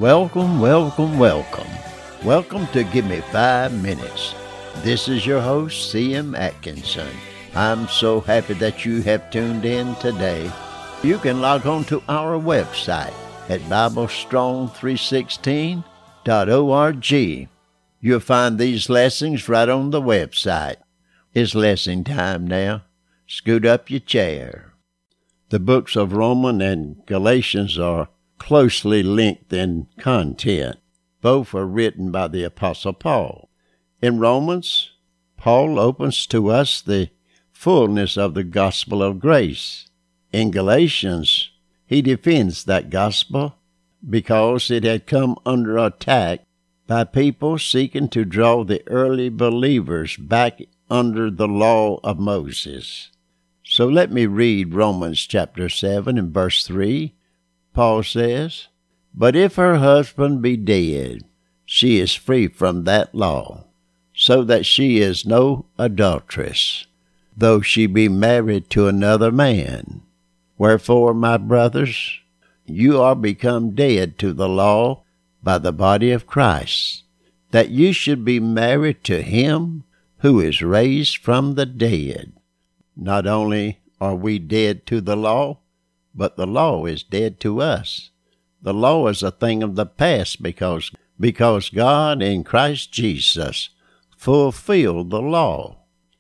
Welcome, welcome, welcome. Welcome to Give Me 5 Minutes. This is your host, C.M. Atkinson. I'm so happy that you have tuned in today. You can log on to our website at BibleStrong316.org. You'll find these lessons right on the website. It's lesson time now. Scoot up your chair. The books of Romans and Galatians are closely linked in content. Both are written by the Apostle Paul. In Romans, Paul opens to us the fullness of the gospel of grace. In Galatians, he defends that gospel because it had come under attack by people seeking to draw the early believers back under the law of Moses. So let me read Romans chapter 7 and verse 3. Paul says, "But if her husband be dead, she is free from that law, so that she is no adulteress, though she be married to another man. Wherefore, my brothers, you are become dead to the law by the body of Christ, that you should be married to him who is raised from the dead." Not only are we dead to the law, but the law is dead to us. The law is a thing of the past because God in Christ Jesus fulfilled the law.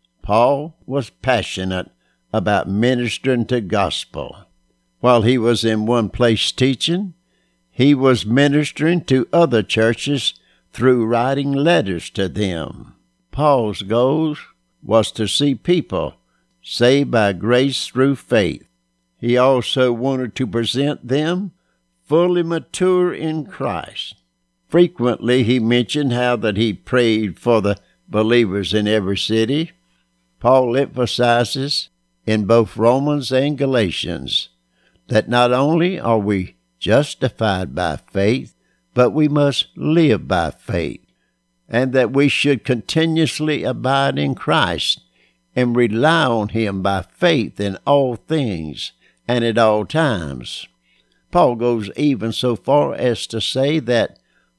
Paul was passionate about ministering the gospel. While he was in one place teaching, he was ministering to other churches through writing letters to them. Paul's goal was to see people saved by grace through faith. He also wanted to present them fully mature in Christ. Frequently he mentioned how that he prayed for the believers in every city. Paul emphasizes in both Romans and Galatians that not only are we justified by faith, but we must live by faith, and that we should continuously abide in Christ and rely on him by faith in all things and at all times. Paul goes even so far as to say that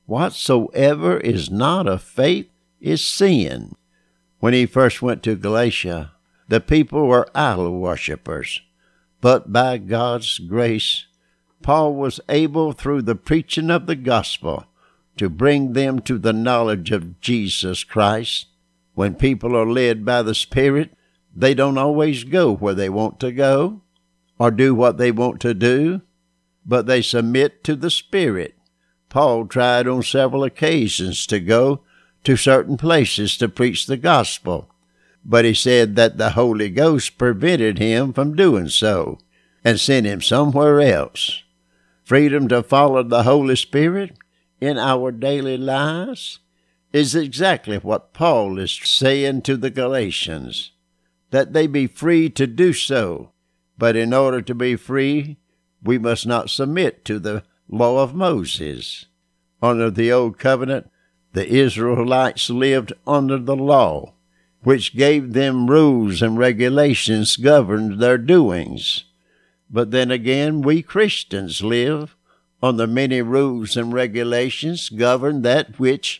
whatsoever is not of faith is sin. When he first went to Galatia, the people were idol worshippers, but by God's grace, Paul was able through the preaching of the gospel to bring them to the knowledge of Jesus Christ. When people are led by the Spirit, they don't always go where they want to go or do what they want to do, but they submit to the Spirit. Paul tried on several occasions to go to certain places to preach the gospel, but he said that the Holy Ghost prevented him from doing so and sent him somewhere else. Freedom to follow the Holy Spirit in our daily lives is exactly what Paul is saying to the Galatians, that they be free to do so. But in order to be free, we must not submit to the law of Moses. Under the Old Covenant, the Israelites lived under the law, which gave them rules and regulations governed their doings. But then again, we Christians live under many rules and regulations govern that which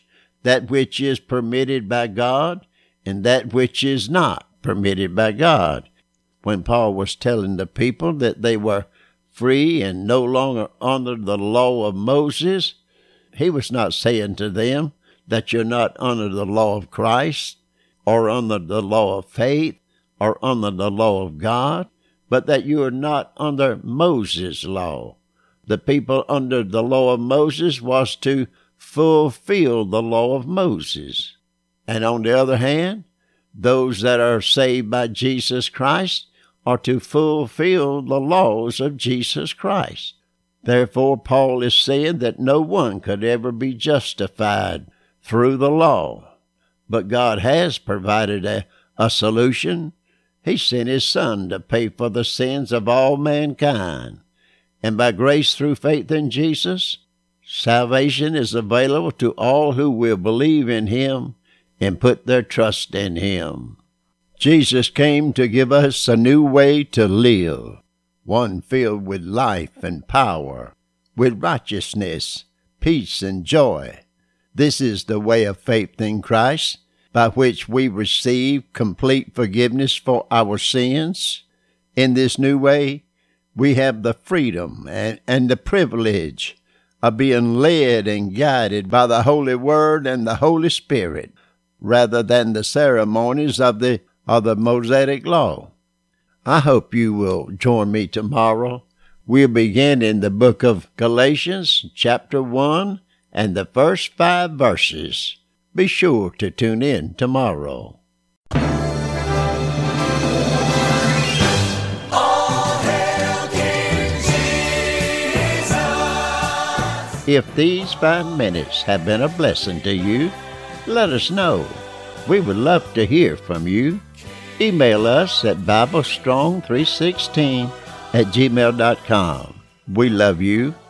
is permitted by God and that which is not permitted by God. When Paul was telling the people that they were free and no longer under the law of Moses, he was not saying to them that you're not under the law of Christ or under the law of faith or under the law of God, but that you are not under Moses' law. The people under the law of Moses was to fulfill the law of Moses. And on the other hand, those that are saved by Jesus Christ are to fulfill the laws of Jesus Christ. Therefore, Paul is saying that no one could ever be justified through the law. But God has provided a solution. He sent his Son to pay for the sins of all mankind. And by grace through faith in Jesus, salvation is available to all who will believe in him and put their trust in him. Jesus came to give us a new way to live, one filled with life and power, with righteousness, peace, and joy. This is the way of faith in Christ, by which we receive complete forgiveness for our sins. In this new way, we have the freedom and the privilege of being led and guided by the Holy Word and the Holy Spirit, rather than the ceremonies of the Mosaic Law. I hope you will join me tomorrow. We'll begin in the book of Galatians, chapter 1, and the first 5 verses. Be sure to tune in tomorrow. If these 5 minutes have been a blessing to you, let us know. We would love to hear from you. Email us at BibleStrong316@gmail.com. We love you